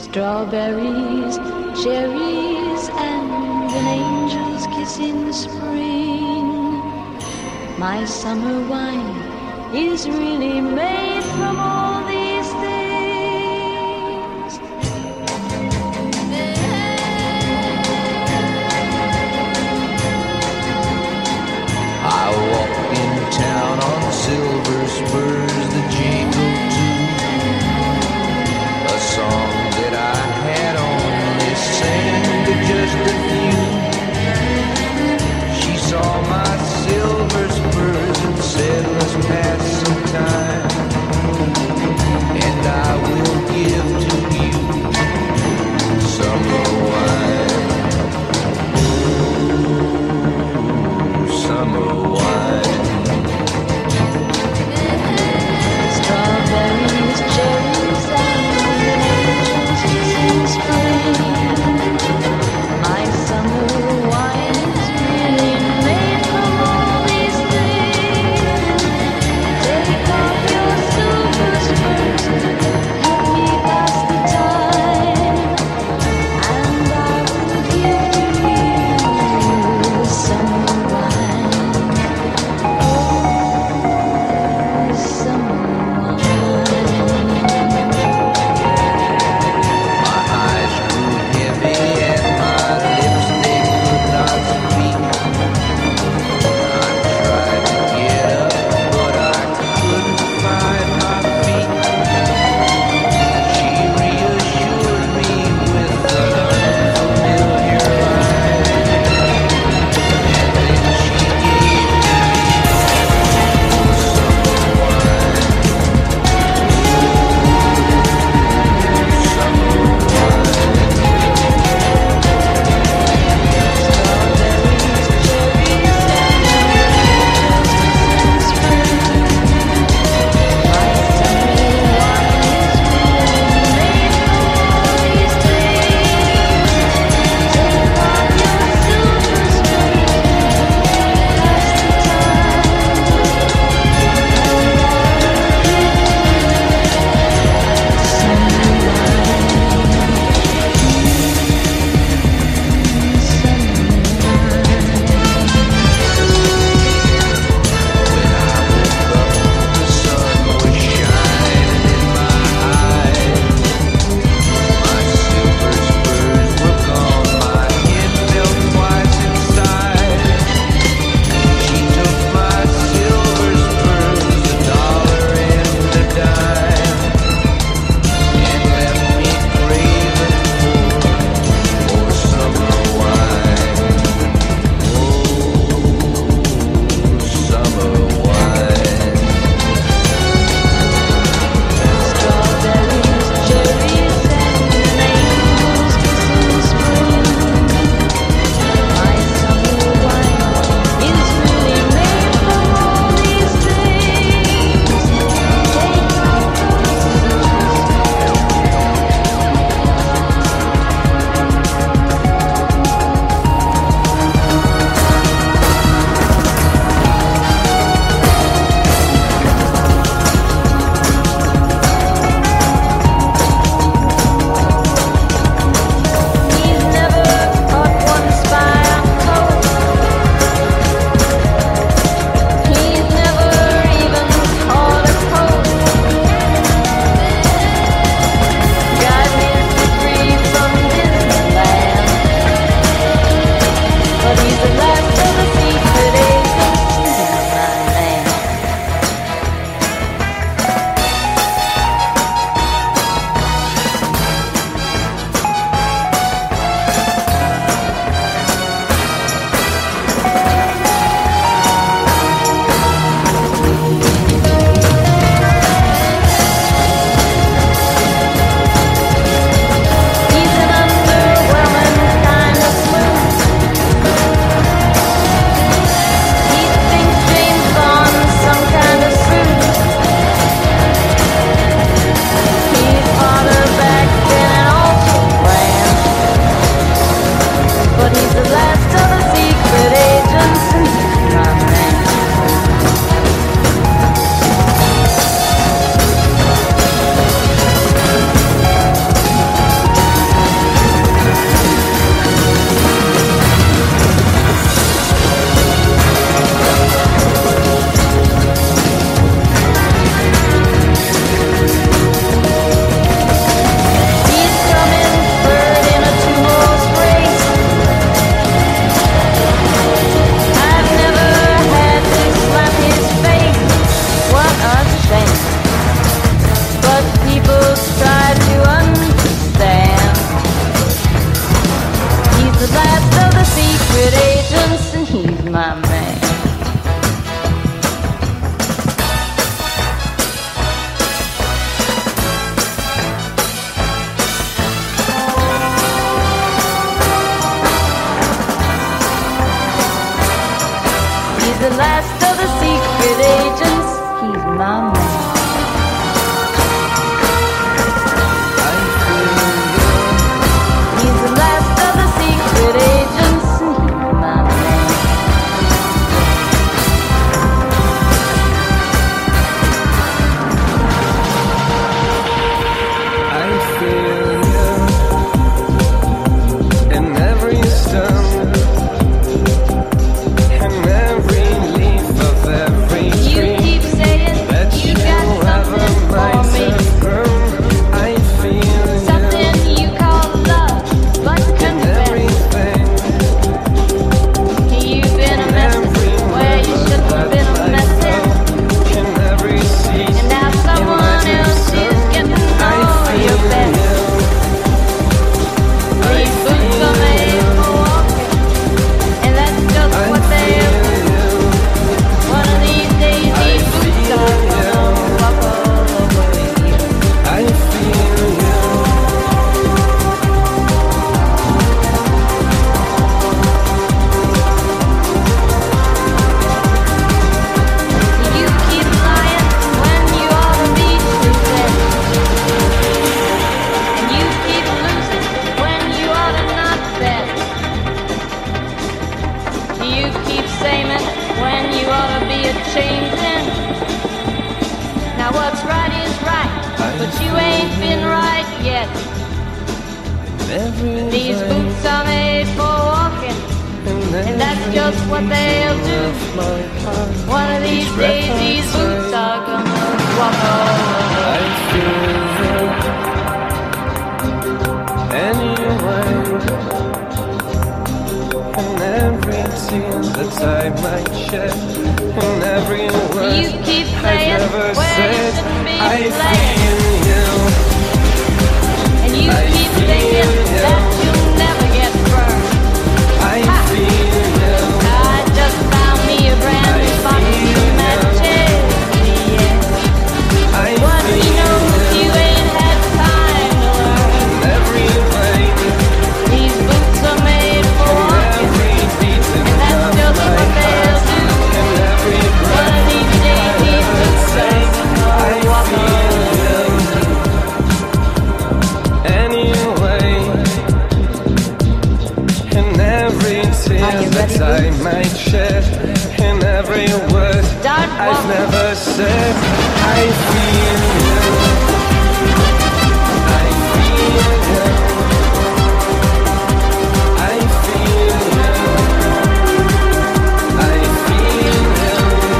Strawberries, cherries, and an angel's kiss in spring. My summer wine is really made from all these things. I walked in town on silver spurs that jingle too. A song that I had only sang to just a few. She saw my silver spurs and said, let's pass some time. the last of the secret agents. He's my man. He's the last of the secret agents. He's my man. I feel you in every stone. These boots are made for walking, and that's just what they'll do. One of these days these boots are gonna walk all over. I feel anyway, and every tear that I might shed, and every word you keep saying I've ever where said, you shouldn't be I playing. feel you. And you keep thinking that you'll never get burned. I feel you. I just found me a brand new box of matches. Yeah. What do you know if you ain't had time to learn? Every way, These boots are made for walking, every beating and that's of just my what they'll heart, do. and every One breath of these days these boots are gonna walk over. anyway, in every tear that I might shed, in every word Start I've walking. never said, I feel you. I feel you. I feel you. I feel you.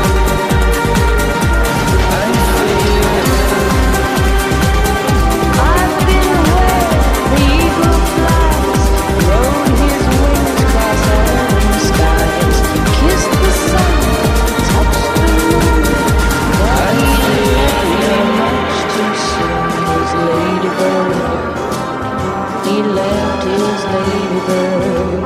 I feel you. I've been where the eagle flies, rode his wings across autumn skies, kissed the sun, touched the moon, but he left me much too soon. His ladybird, he left his ladybird.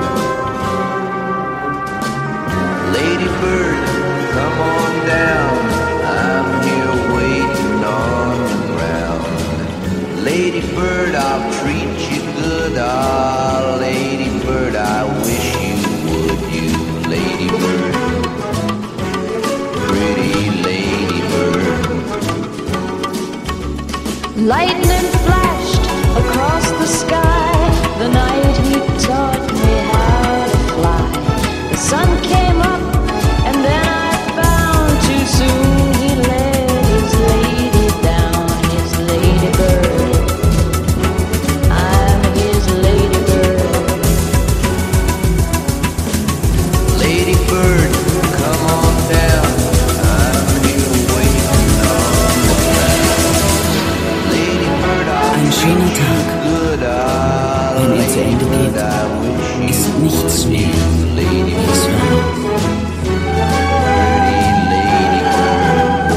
Lady bird, come on down. I'm here waiting on the ground. Lady bird, I'll treat you good. Ah, lady bird, I wish you would. You lady bird, pretty lady bird. Lightning flashed across the sky the night he taught me how to fly. The sun came up and then I found too soon he let his lady down, his ladybird. I'm his ladybird. Lady bird, come on down. I'm here waiting on the ground. Lady bird, I'll Ein schöner Tag, good. Ah, wenn er zu Ende bird, geht, I wish you ist nichts mehr, lady wie es war. pretty lady bird.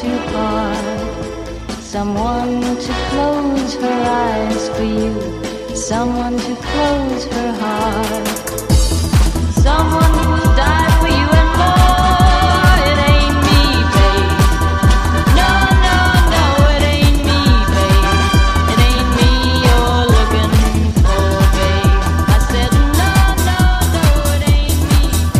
to part. Someone to close her eyes for you, someone to close her heart. Someone who'll die for you and more. It ain't me, babe. No, no, no, it ain't me, babe. It ain't me you're looking for, babe. I said no, no, no, it ain't me,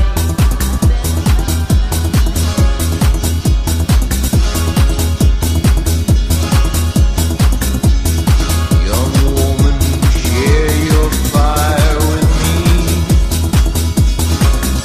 babe. Young woman, share your fire with me.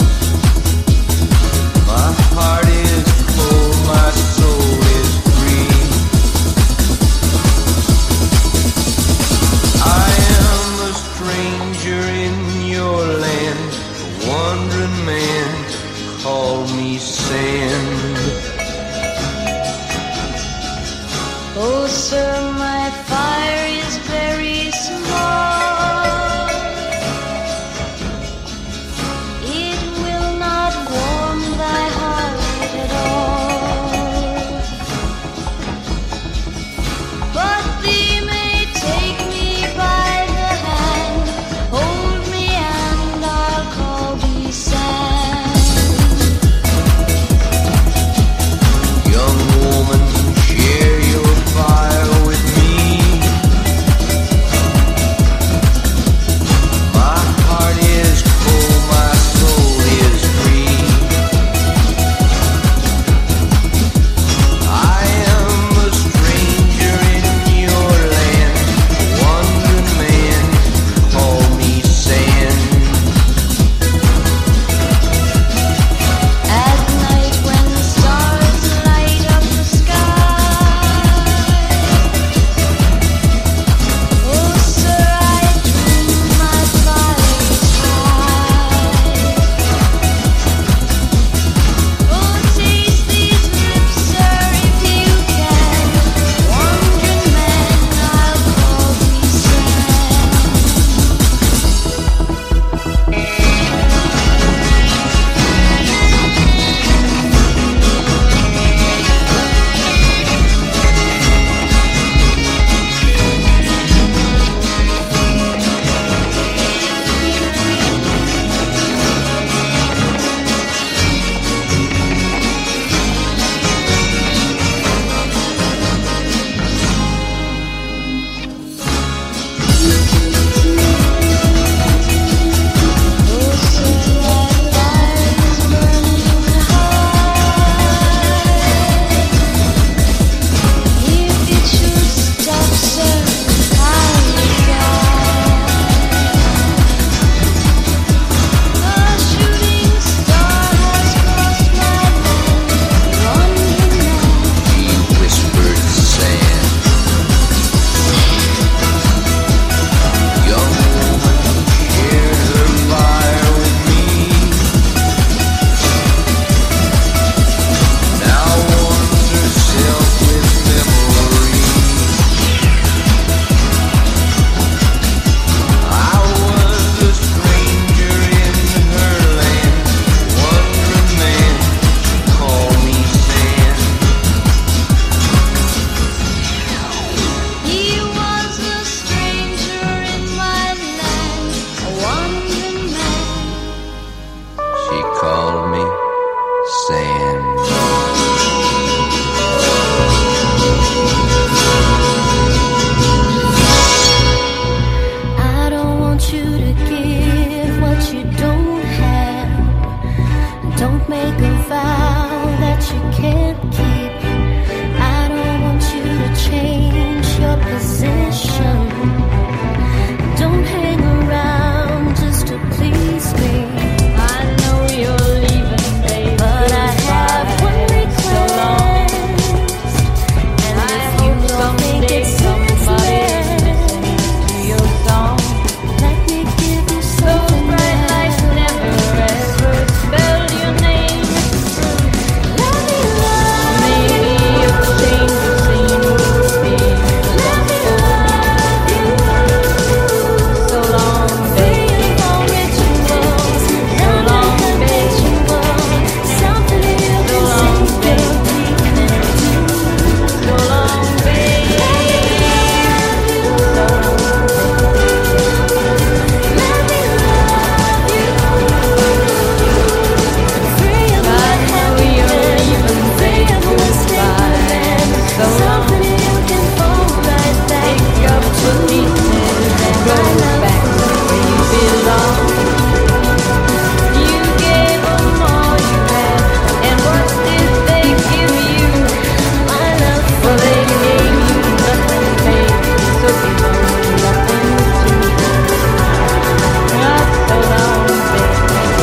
go back where you belong. You gave them all you had, and what did they give you? My love. Well, they gave you nothing, babe, so give them nothing too. Not so long, babe.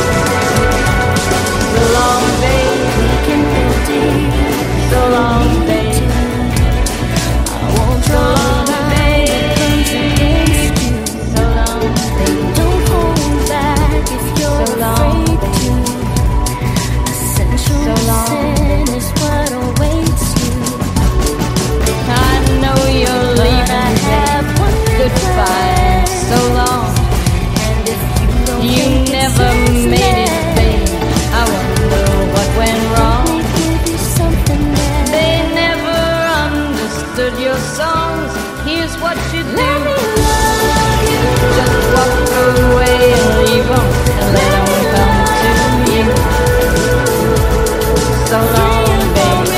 So long, babe. So long, babe. I won't so long, babe. So long, babe. Don't hold back if you're So long, afraid to. Essential So long. sin is what awaits you. I know you're leaving, have babe. one Goodbye, so long. And if you don't You think never it's made it, babe. I wonder what went wrong. Let me give you something that They never understood your songs. Here's what you do. let me love you. Just walk away and leave 'em and let 'em come to you. So long, babe.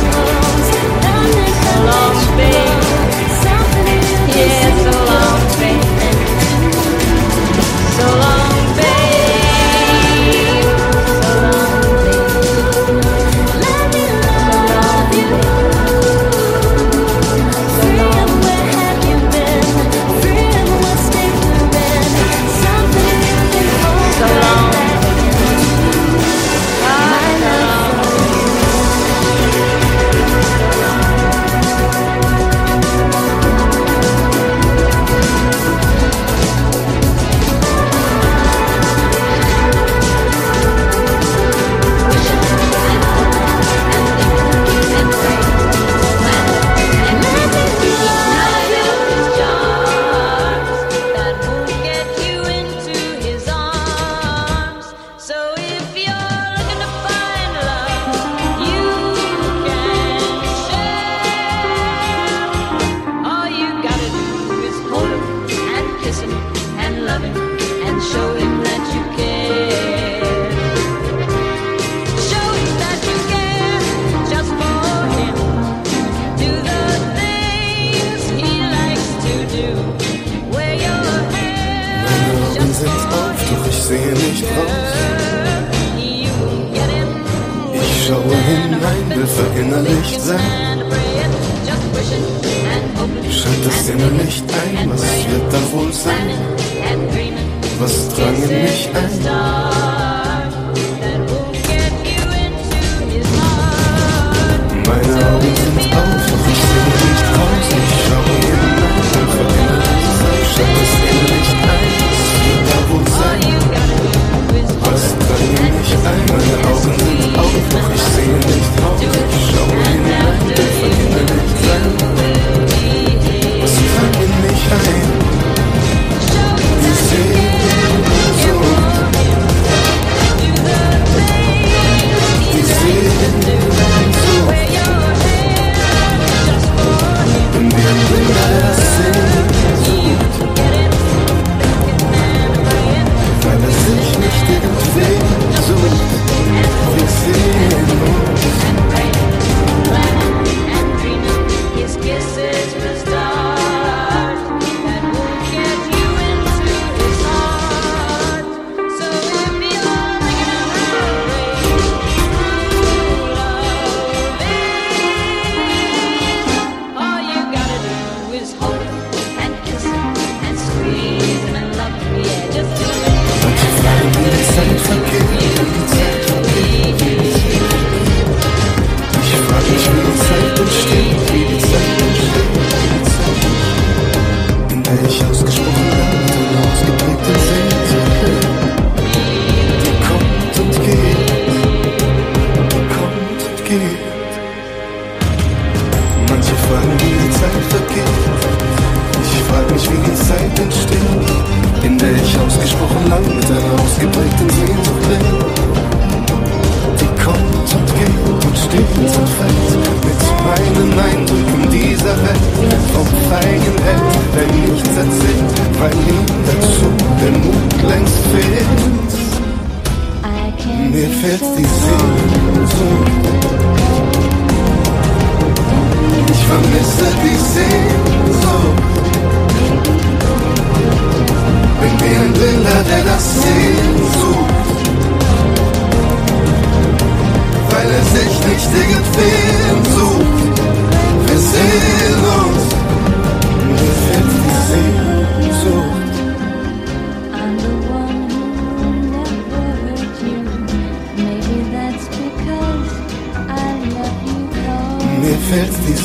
So long, babe. Yeah, so long, babe. So long, babe. So long, babe. So long, babe. So long. Where have you been? Free and what's taken been? Something you can hold So long. My love. That won't get you into his arms. So if you're looking to find love, you can share. All you gotta do is hold him and kiss him and love him and show him that you care. Show him that you care just for him. Do the things he likes to do. Wear your hair Meine Augen just sind for auf, doch ich sehe nicht raus. you won't get him. Ich schaue hinein, will verinnerlicht sein. Scheint das immer nicht ein, was wird da wohl sein? Was drang in mich ein? Meine Augen sind auf, doch ich sehe nicht raus. Ich schaue hinein, will verinnerlicht sein. Scheint das immer nicht ein, was wird da wohl sein? Was drang in mich ein? Meine Augen sind auf, doch ich sehe nicht raus. Ich schaue hinein, will verinnerlicht sein. Was drang in mich ein? Die Sehnsucht. Die Sehnsucht. In mir drin alles Sehnsucht. Weil es sich nicht entwegen sucht. Wir sehen uns. His kisses will start that won't get you into his heart. So if you're thinking of hurry, love is all you gotta do is hold him and kiss him and squeeze him and love him. Yeah, just do it. Manche fragen, wie die Zeit vergeht, wie die Zeit vergeht. Ich frag mich, wie die Zeit entsteht, wie die Zeit entsteht. In der ich ausgesprochen habe, und ausgeprägten Sehnsucht. Die kommt und geht, die kommt und geht. Manche fragen, wie die Zeit vergeht. Ich frag mich, wie die Zeit entsteht, in der ich ausgesprochen lang mit einer ausgeprägten Sehnsucht bin. Die kommt und geht und steht und fällt mit meinen Eindrücken dieser Welt. Vom feigen Held, der nichts erzählt, weil ihm dazu der Mut längst fehlt. Mir fehlt die Sehnsucht. Ich vermisse die Sehnsucht.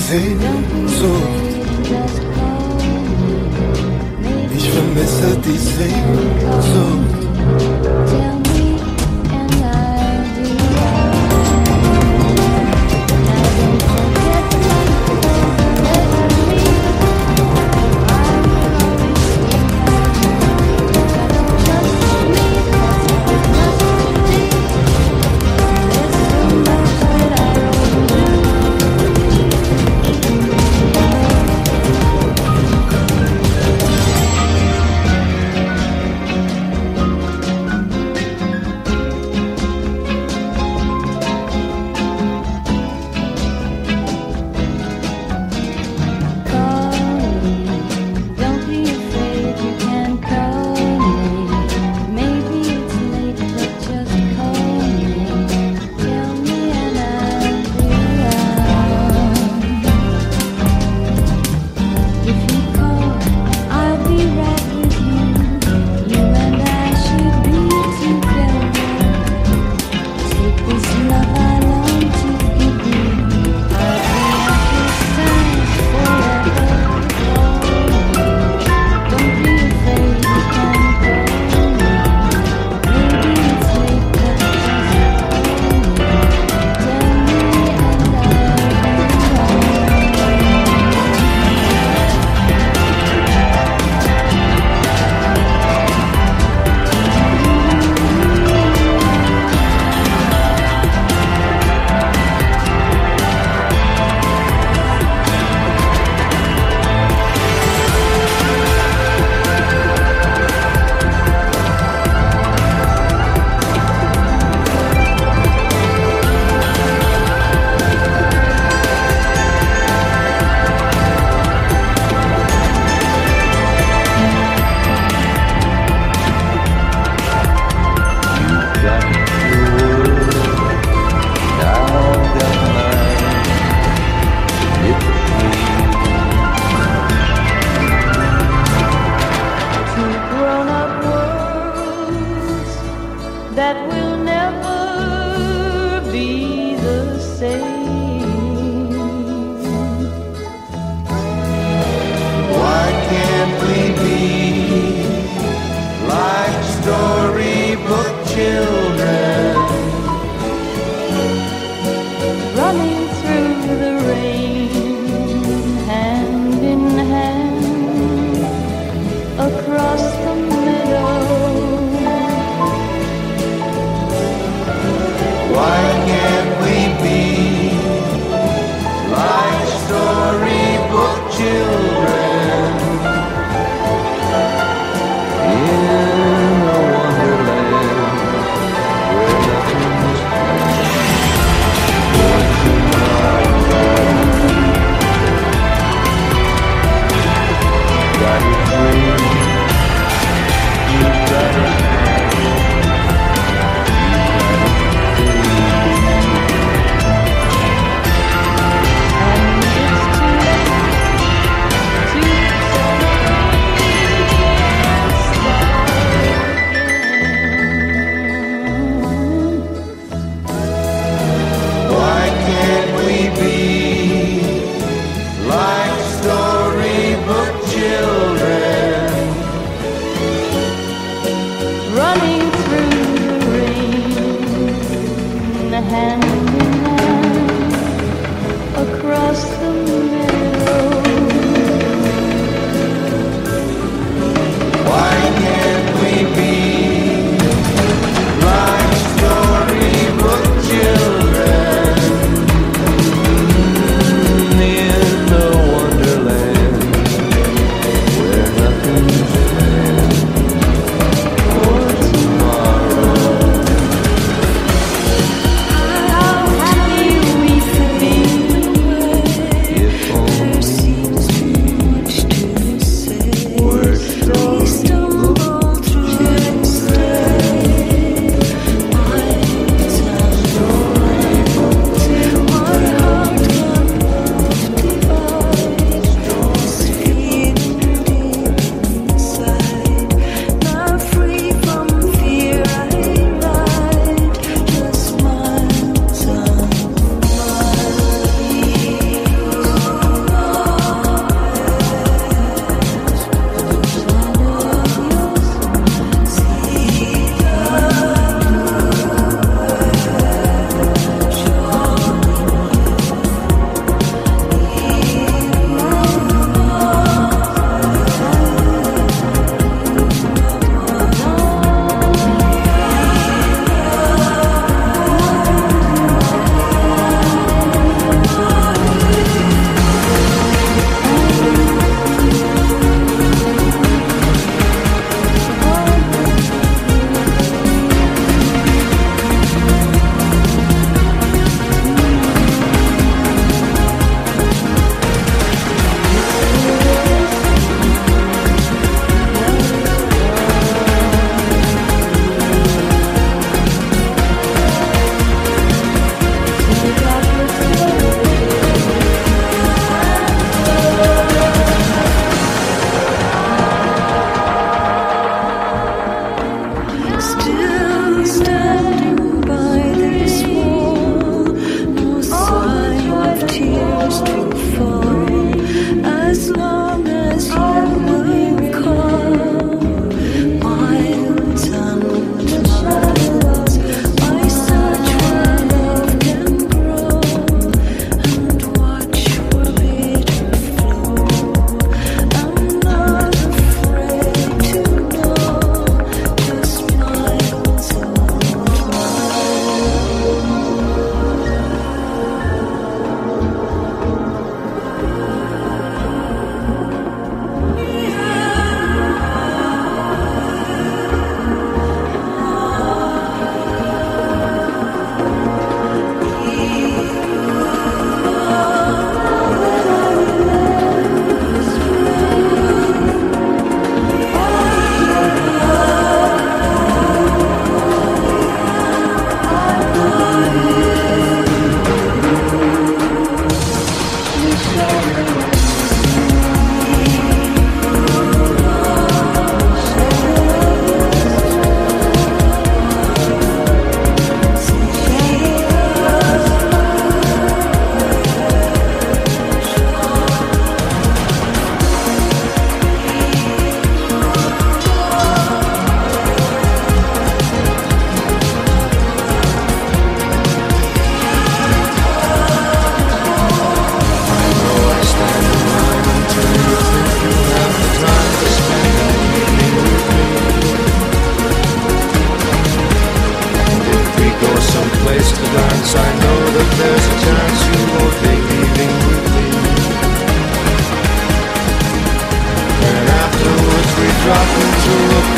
Sehnsucht. Ich vermisse die Sehnsucht.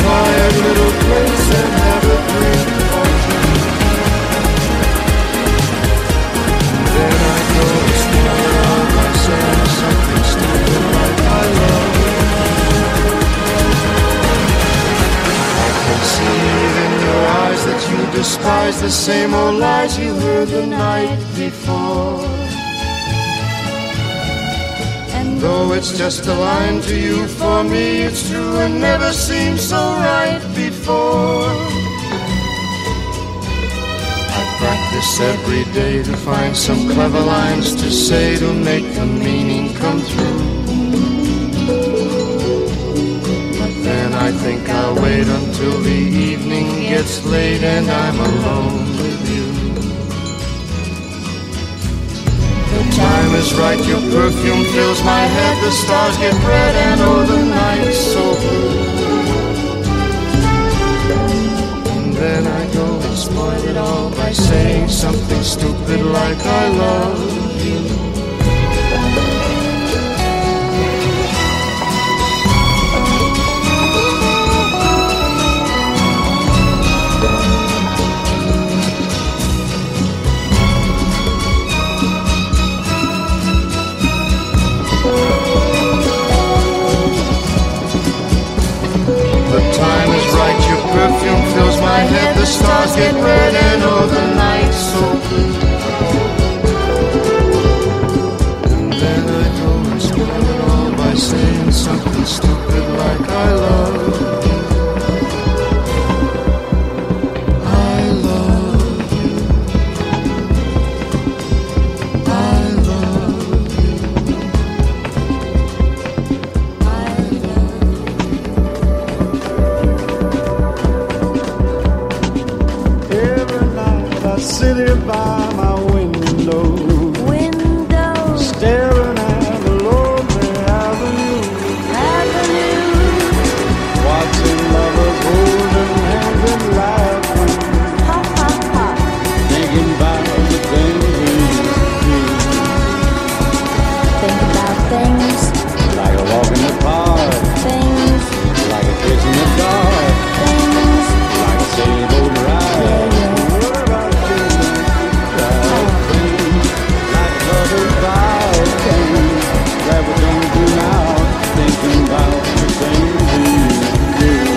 quiet little place and have a drink or two. Then I go and spoil it all by saying something stupid like I love you. I can see it in your eyes that you despise the same old lies you heard the night before. Though it's just a line to you, for me it's true and never seemed so right before. I practice every day to find some clever lines to say to make the meaning come through. But then I think I'll wait until the evening gets late and I'm alone with you. Time is right, your perfume fills my head, the stars get red and oh the night's so blue. And then I go and spoil it all by saying something stupid like I love you. Perfume fills my head, the stars get red and oh the night's so blue. And then I go and spoil it all by saying something stupid like I love you. I love you. I love you. I love you. Sit here by my window, staring at the lonely avenue, watching lovers holding hands and laughing, thinking about the things we used to do. Think about things Like a walk in the park, things like a kiss in the dark, things like a sailboat ride. That we're gonna do now, thinking about the things we used to do.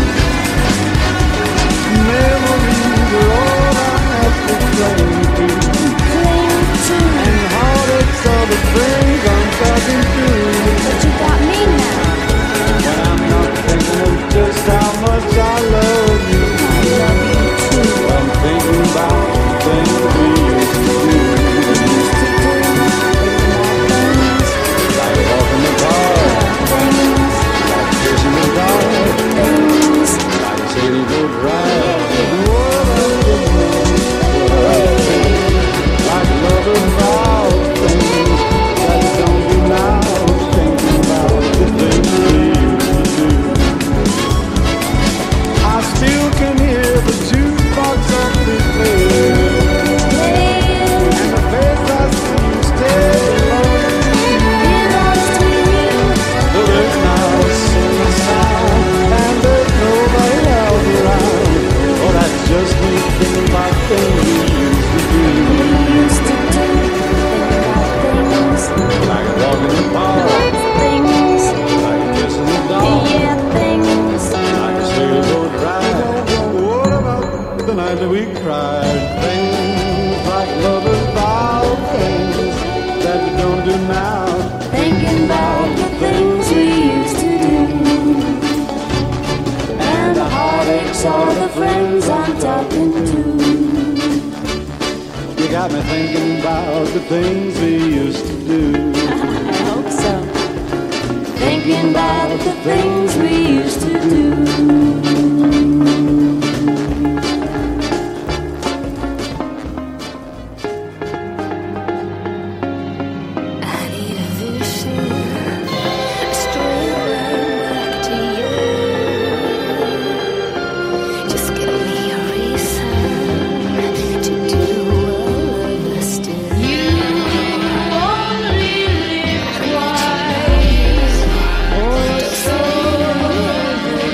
Memories are all I have to cling to, and heartaches are the things I'm talking to. but you got me now. When I'm not thinking of just how much I love you, I love you too. I'm thinking about the things we used to do. We cried things like lovers vow, things that we don't do now. Thinking about the things we used to do, and the heartaches are the friends I'm talking to. You got me thinking about the things we used to do. I hope so. Thinking about the things we used to do. Oh, so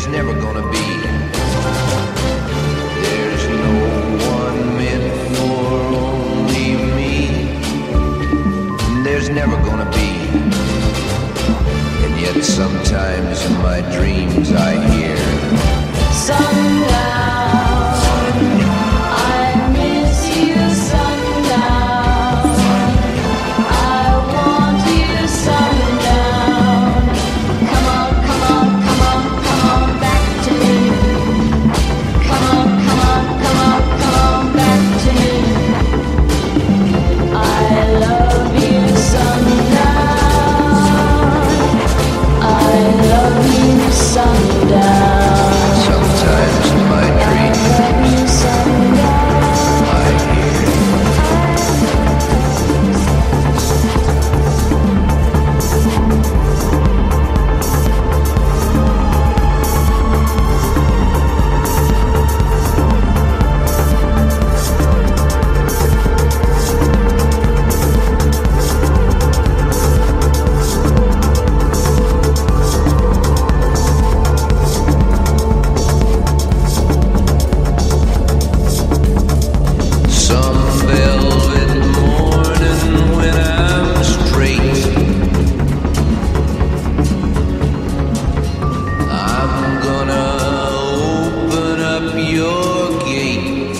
there's never gonna be. There's no one meant for only me. There's never gonna be. And yet sometimes in my dreams I hear Sundown, I miss you, sundown. I want you, sundown. Come on, come on, come on, come on back to me. Come on, come on, come on, come on back to me. I love you, sundown. I love you, sundown. sometimes in my dreams I hear some velvet morning when I'm straight. I'm gonna open up your gate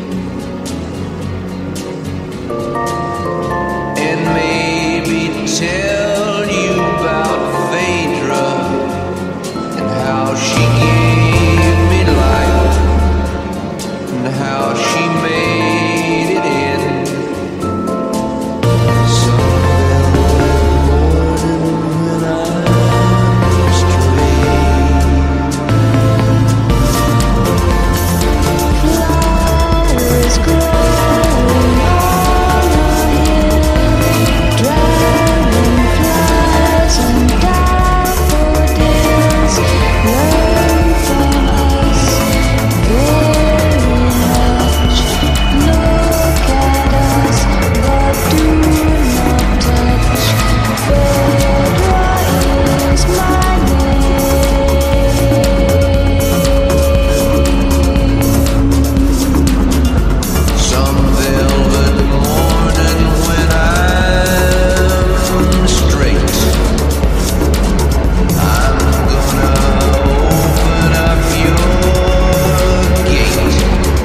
and maybe tell you about Phaedra and how she gave me life and how she made it in. Some velvet morning when I'm straight. Flowers growing on a hill, dragonflies and daffodils. Learn from us very much. Look at us, but do not touch. Phaedra is my name. Some velvet morning when I'm straight. I'm gonna open up your gate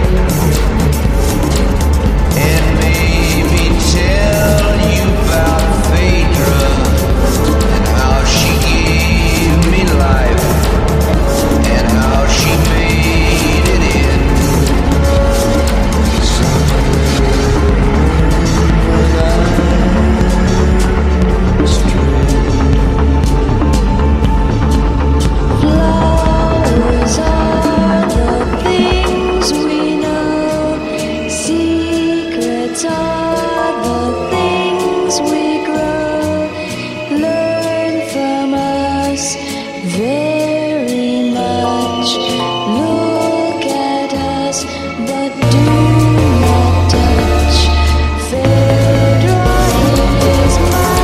and maybe tell you about Phaedra and how she gave me life and how she made it in. Flowers are the things we know. Secrets are the things we grow. Learn from us very much. Look at us, but do not touch. Phaedra is my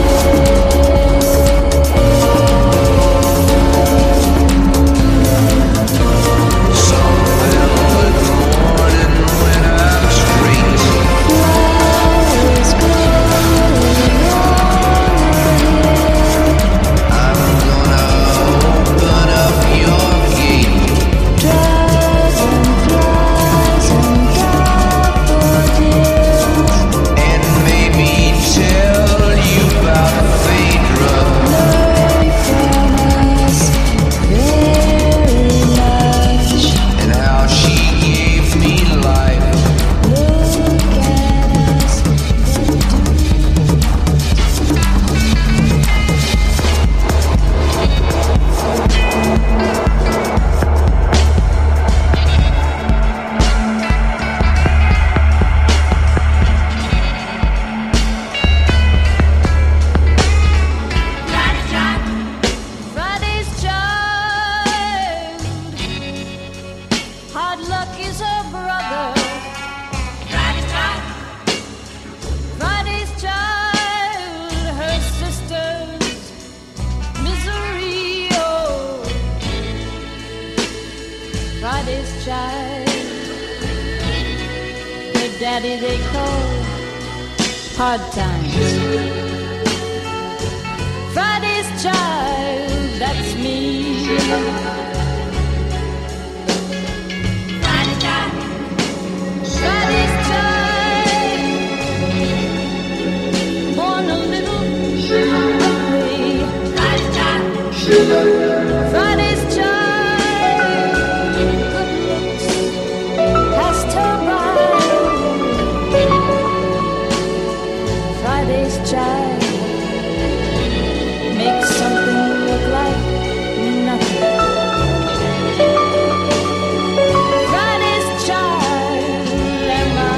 Some velvet morning when I'm straight. flowers growing on a hill. I'm gonna child. Her daddy they call hard times. Friday's child, that's me. Friday's child. Friday's child. Born a little ugly. Friday's child. Friday's child. Good looks passed her by. Friday's child makes something look like nothing. Friday's child am I.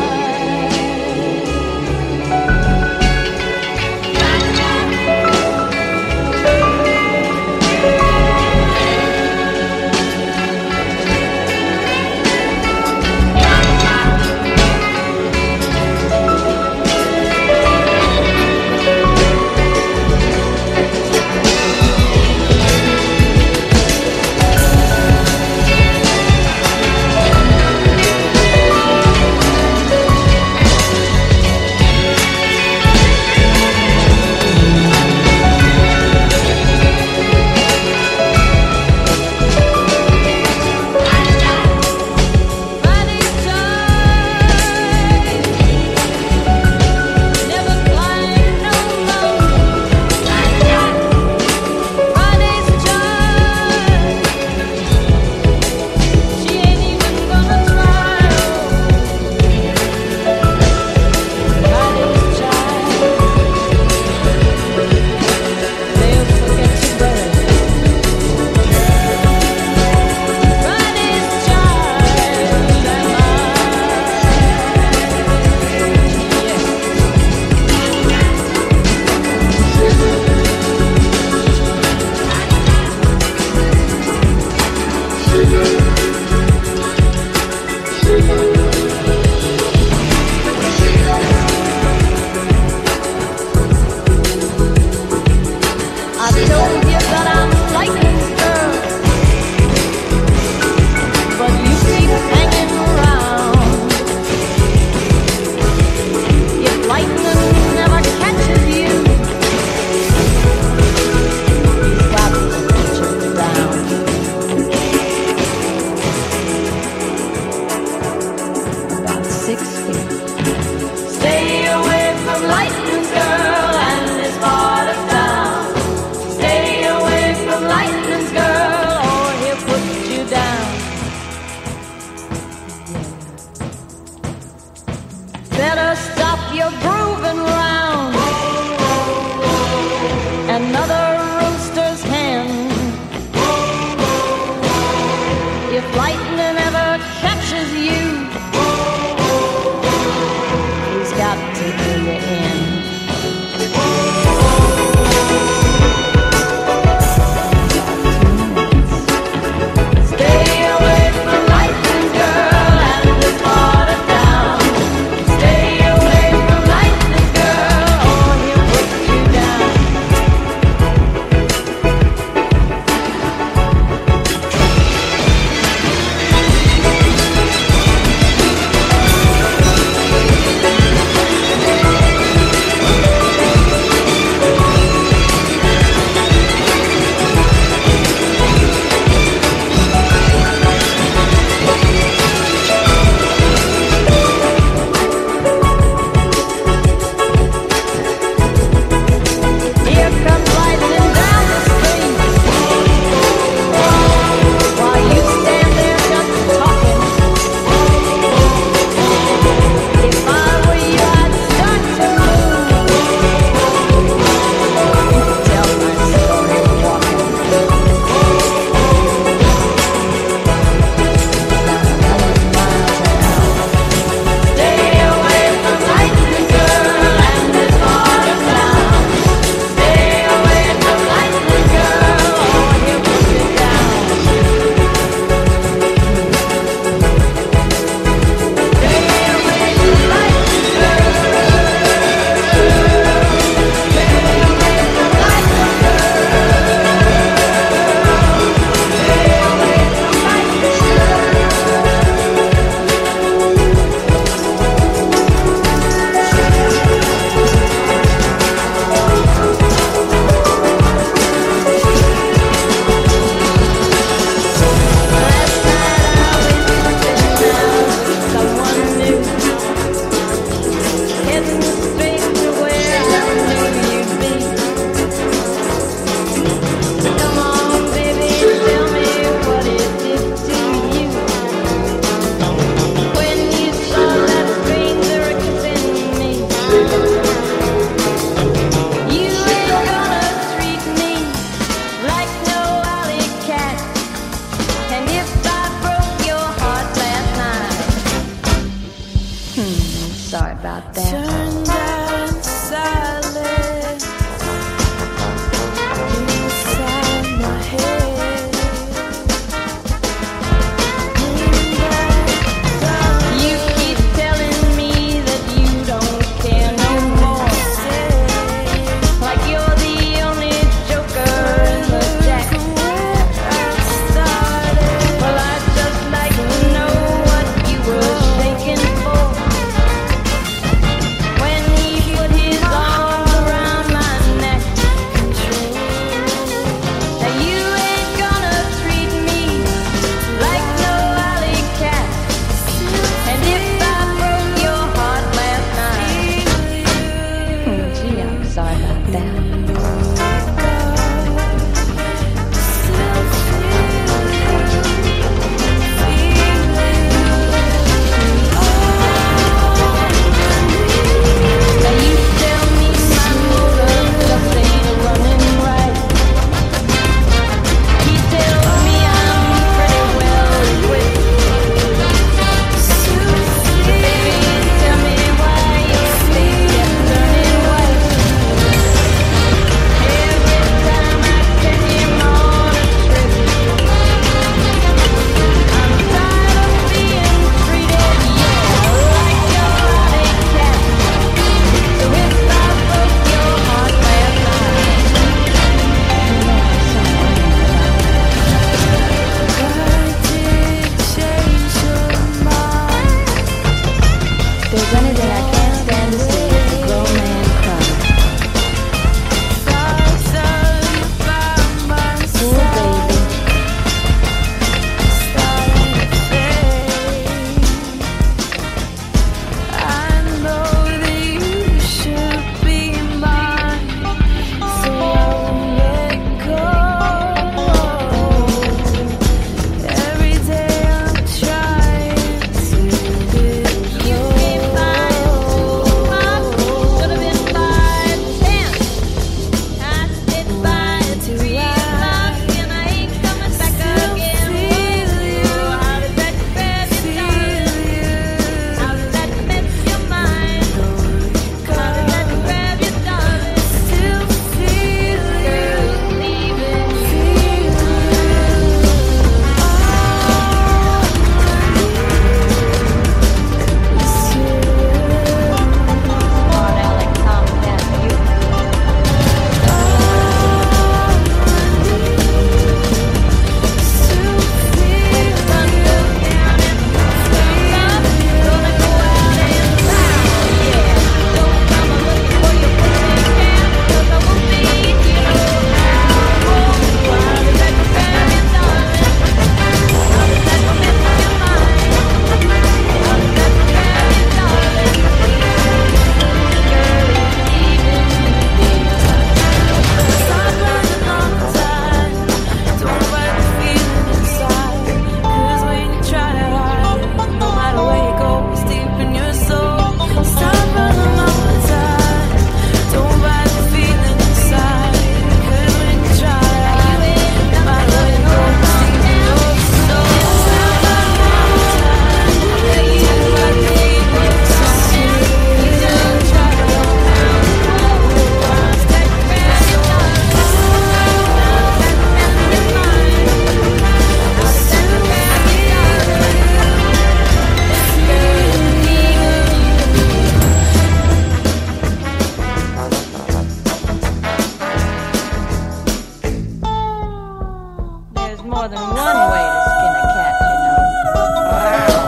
one way to skin a cat, you know.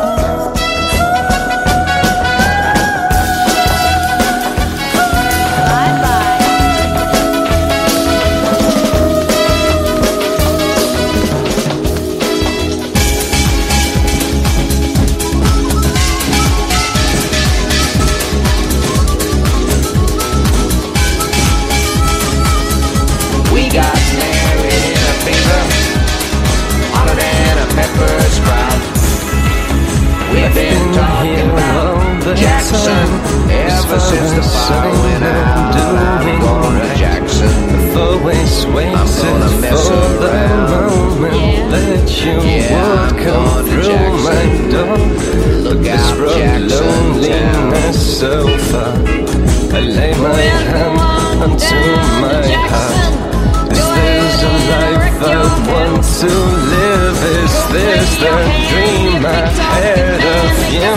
We got married in a fever, hotter than a pepper sprout. We've been talking about Jackson ever since the fire went out. I'm going to Jackson. Always waited I'm gonna mess for the around. moment that you Yeah, would I'm come going to through my Jackson. door. Look This out, rough Jackson loneliness so far. I lay my hand onto my heart. Is this a life I want to live? Is this the dream I had of you?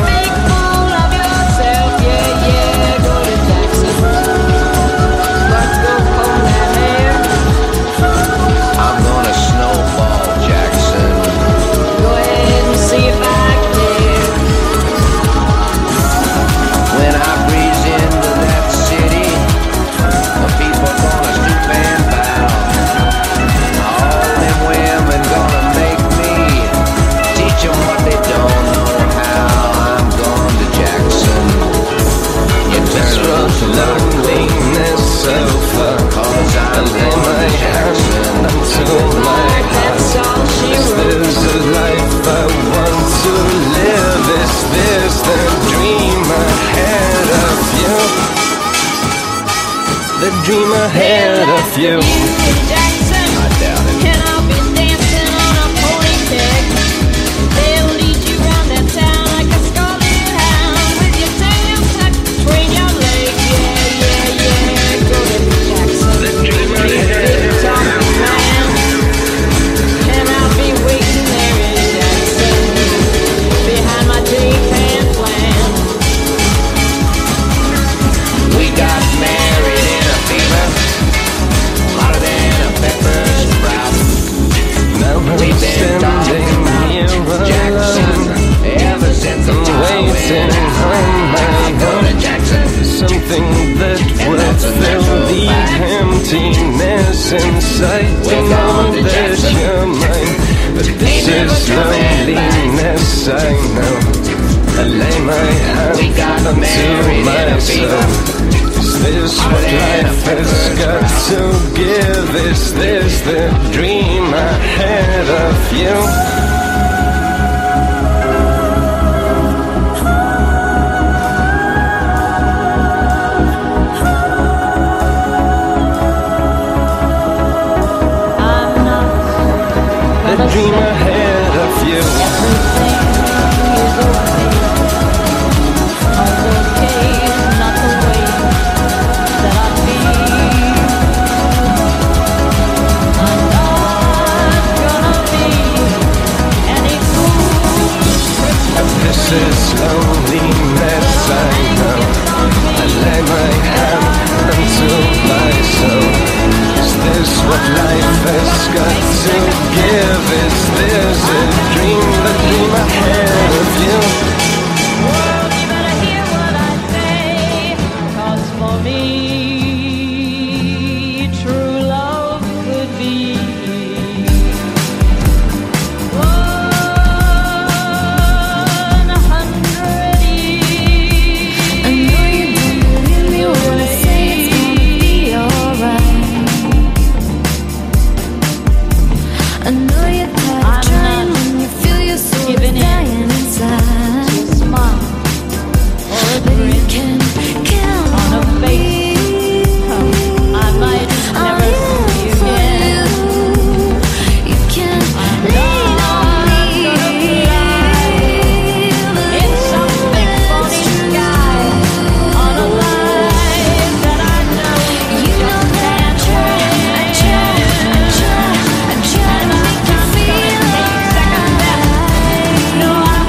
I'm gonna snowball Jackson. When I breeze into that city, the people gonna stoop and bow. All them women gonna make me teach 'em what they don't know how. I'm going to Jackson. You This turn rough loneliness so far. cause I I'm lay going my to hand Jackson. onto my heart. Is this a life I want to live? Is this the dream I had of you? The dream I had of you. I doubt it. And I'll be dancing on a pony pig. They'll lead you round that town like a scarlet hound with your tail tucked between your legs. Yeah, yeah, yeah. Go to Jackson. The dream I had Big of talking man. And I'll be waiting there in Jackson behind my J-Pan plan. We got married in a fever, hotter than a pepper sprout. Now I'm We've been talking standing here about Jackson alone, ever since the fire waiting went out. on my I'm going to own. Jackson. Something that would that's a fill natural the fact. emptiness inside. To We're know going to that Jackson. you're mine, but this Ain't never is coming back. loneliness. I know. I lay my We got hand married onto in a my fever. soul. Is this what life has got to give? Is this the dream I had of you? The dream I had of you. This is loneliness, I know. I lay my hand onto my soul. Is this what life has got to give? Is this a dream, the dream I had of you? World, you better hear what I say, 'cause for me, true love could be 100 years. I know you don't believe me when I say it's gonna be alright. I know you're tired of trying when you feel your soul is giving in. dying inside. Smile or a But you grin can count on a on me. face. I might never see you again. You can lean on me. In some big funny sky, on a life that I know You know that I try to make you feel alright. No, I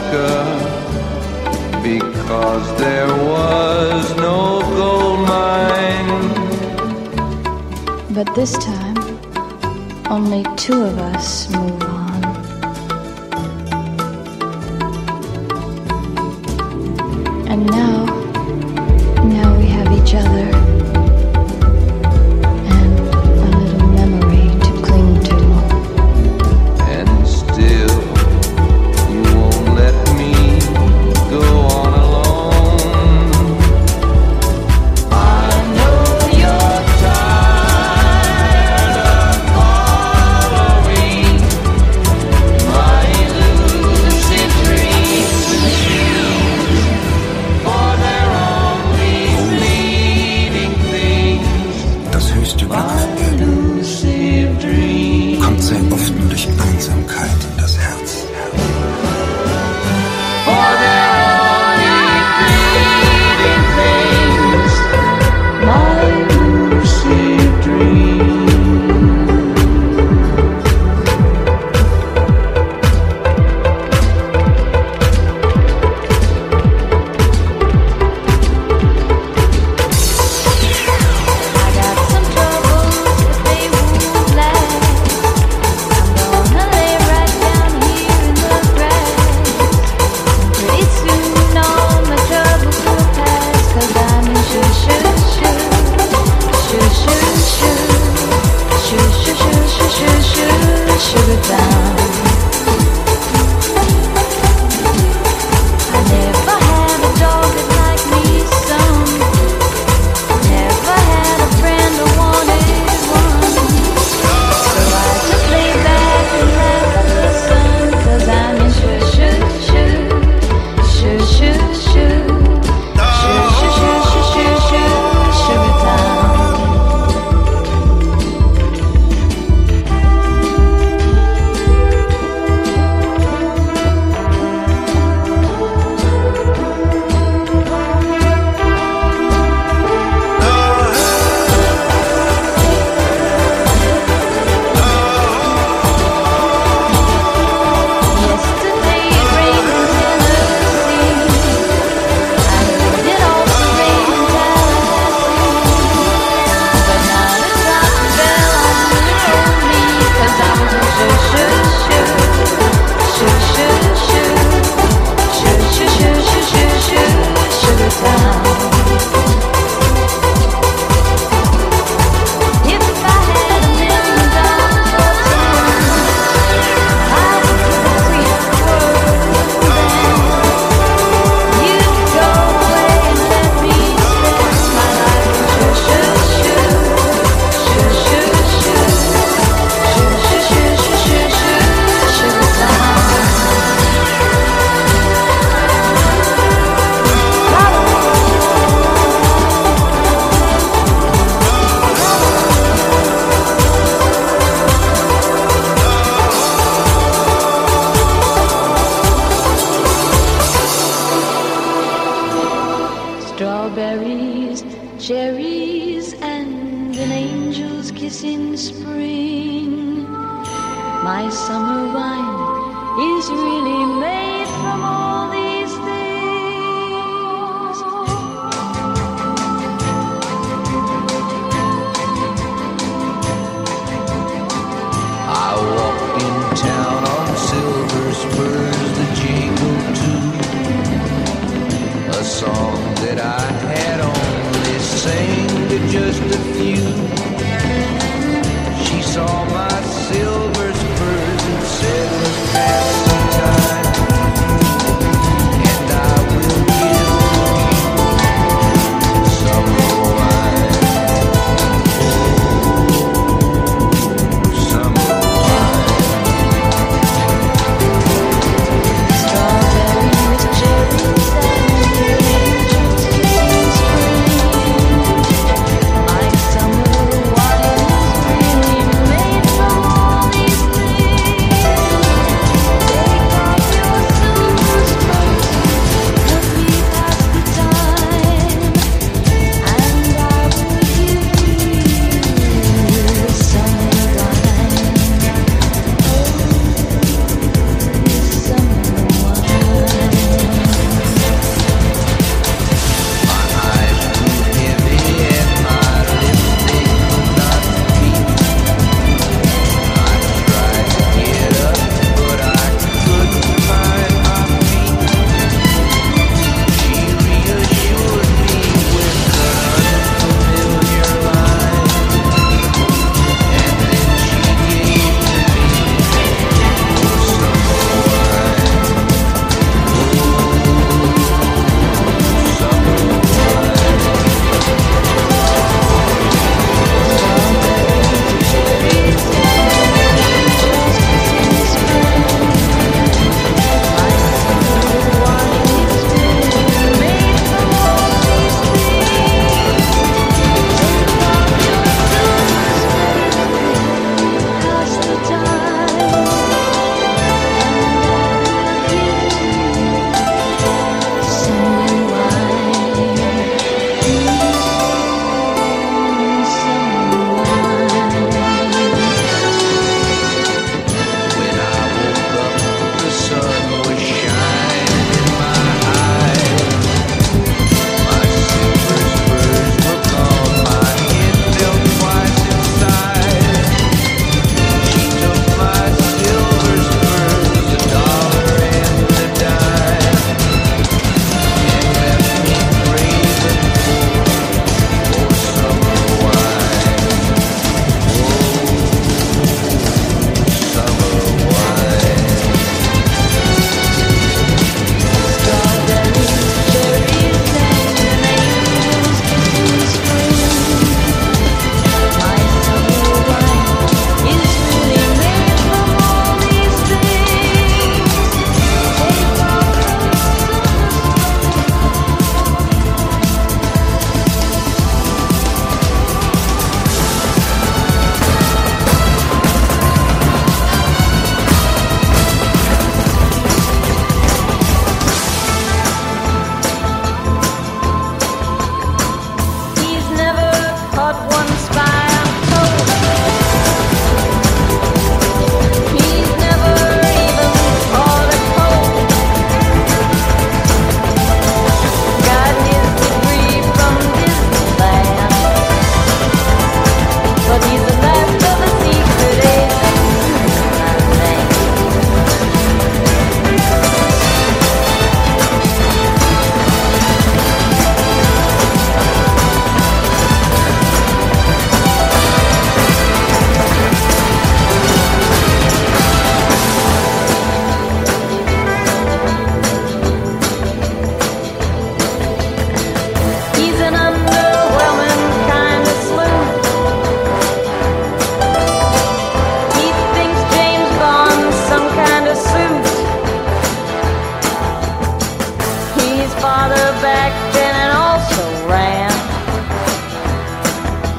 Alaska, because there was no gold mine. But this time, only two of us move on. And now we have each other and a little memory to cling to. And still, you won't let me go on alone. I know you're tired of following my elusive dreams, for they're only fleeting things. Das höchste Glück My elusive dreams. kommt sehr oft nur durch Einsamkeit in das Herz. For they're only fleeting things, my elusive dreams. I got some troubles, but they won't last. I'm gonna lay right down here in the grass. Pretty soon all my troubles will pass, 'cause I'm in Sugar Town. I never had a dog that liked me some. Never had a friend who wanted one. So I just lay back and laugh at the sun, 'cause I'm in Sugar Town. Yesterday it rained in Tennessee. I heard it also rain in Tallahassee. But not a drop fell on me, 'cause I was in Sugar Town. If I had $1 million or 10, I would do the sweet world then. You could go away and let me spend my life in Sugar Town. Strawberries, cherries, and an angel's kiss in spring. My summer wine is really made from all these things. I walked in town on silver spurs, the jingle too. A song that I had only sang to just a few. She saw my silver spurs and said, "Let's pass some time." And I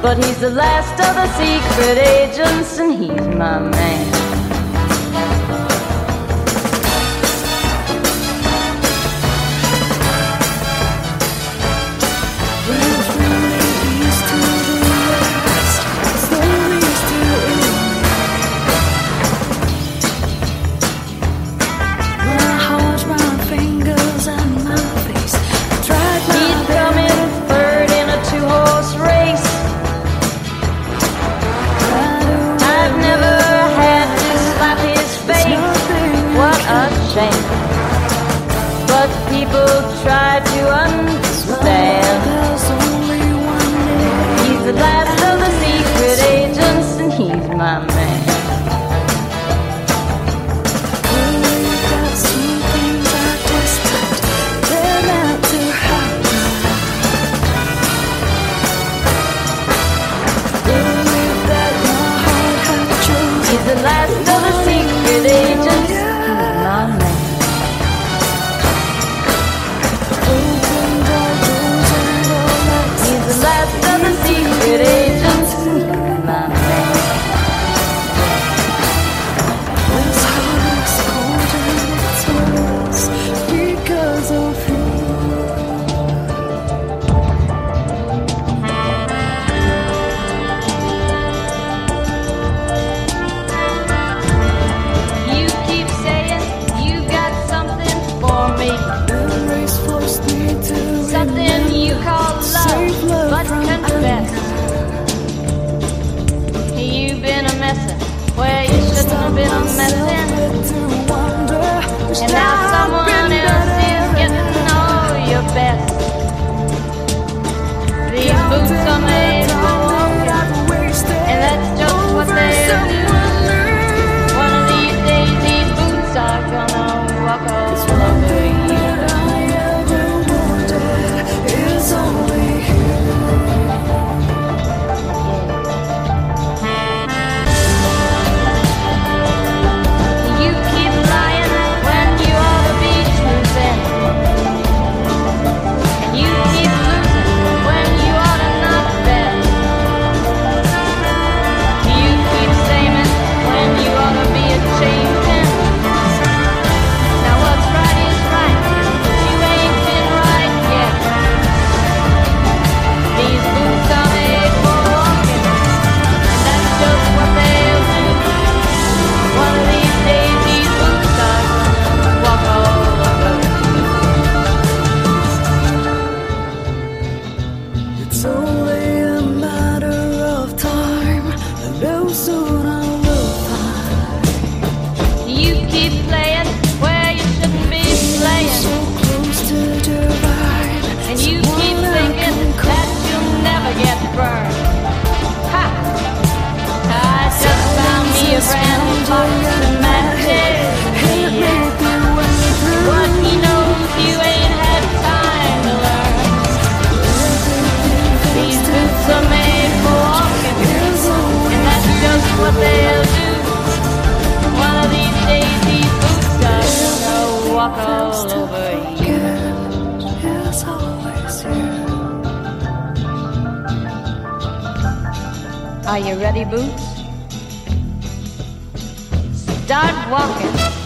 but he's the last of the secret agents, and he's my man. But people try to understand. He's the last of the secret agents, and he's my man. He's the last of the secret agents, he's my man. The last of the secret agents, my man. This heart is cold and it hurts because of you. You keep saying you got something for me. The race forced me to something you call love, but confess. You've been a messin' where you shouldn't have been a messin'. And now someone else is getting all your best. These boots are made for walking, and that's just what they'll do. One of these days these boots are gonna walk all over you. Are you ready, Boots? Start walking.